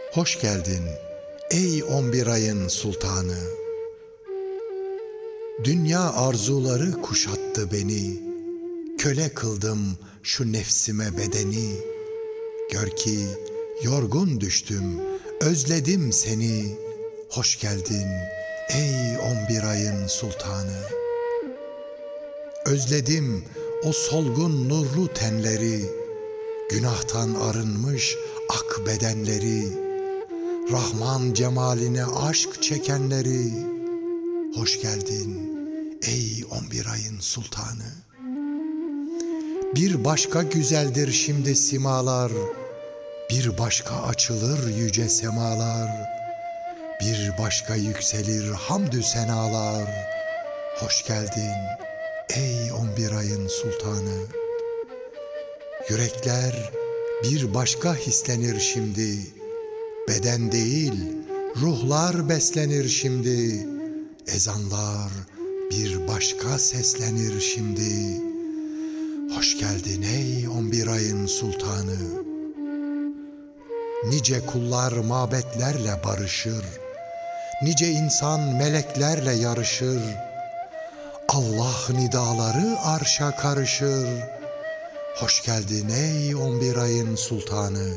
Hoş geldin ey 11 ayın sultanı. Dünya arzuları kuşattı beni, köle kıldım şu nefsime bedeni. Gör ki yorgun düştüm, özledim seni. Hoş geldin ey 11 ayın sultanı. Özledim o solgun nurlu tenleri, günahtan arınmış ak bedenleri, Rahman cemaline aşk çekenleri. Hoş geldin ey 11 ayın sultanı. Bir başka güzeldir şimdi simalar, bir başka açılır yüce semalar, bir başka yükselir hamdü senalar. Hoş geldin ey 11 ayın sultanı. Yürekler bir başka hislenir şimdi, beden değil ruhlar beslenir şimdi. Ezanlar bir başka seslenir şimdi. Hoş geldin ey 11 ayın sultanı. Nice kullar mabetlerle barışır, nice insan meleklerle yarışır. Allah nidaları arşa karışır. Hoş geldin ey 11 ayın sultanı.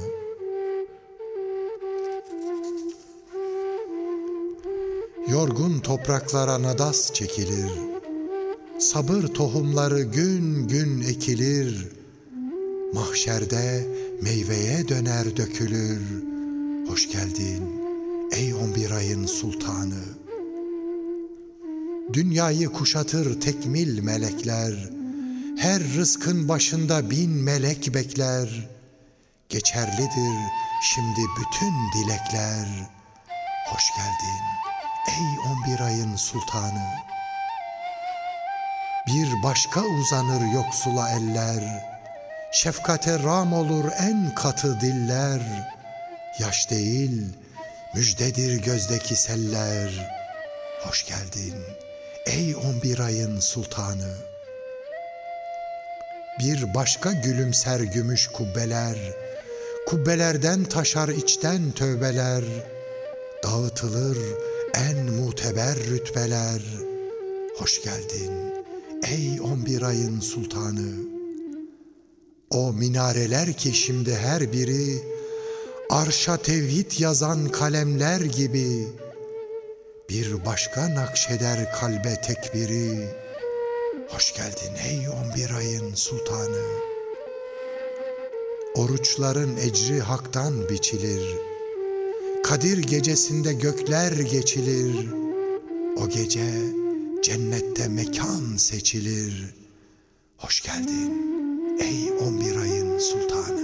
Yorgun topraklara nadas çekilir, sabır tohumları gün gün ekilir. Mahşerde meyveye döner dökülür. Hoş geldin ey 11 ayın sultanı. Dünyayı kuşatır tekmil melekler, her rızkın başında 1000 melek bekler. Geçerlidir şimdi bütün dilekler. Hoş geldin ey 11 ayın sultanı. Bir başka uzanır yoksula eller, şefkate ram olur en katı diller. Yaş değil müjdedir gözdeki seller. Hoş geldin ey 11 ayın sultanı. Bir başka gülümser gümüş kubbeler, kubbelerden taşar içten tövbeler. Dağıtılır en muteber rütbeler. Hoş geldin ey 11 ayın sultanı. O minareler ki şimdi her biri, arşa tevhid yazan kalemler gibi, bir başka nakşeder kalbe tekbiri. Hoş geldin ey 11 ayın sultanı. Oruçların ecri haktan biçilir, Kadir gecesinde gökler geçilir. O gece cennette mekan seçilir. Hoş geldin ey 11 ayın sultanı.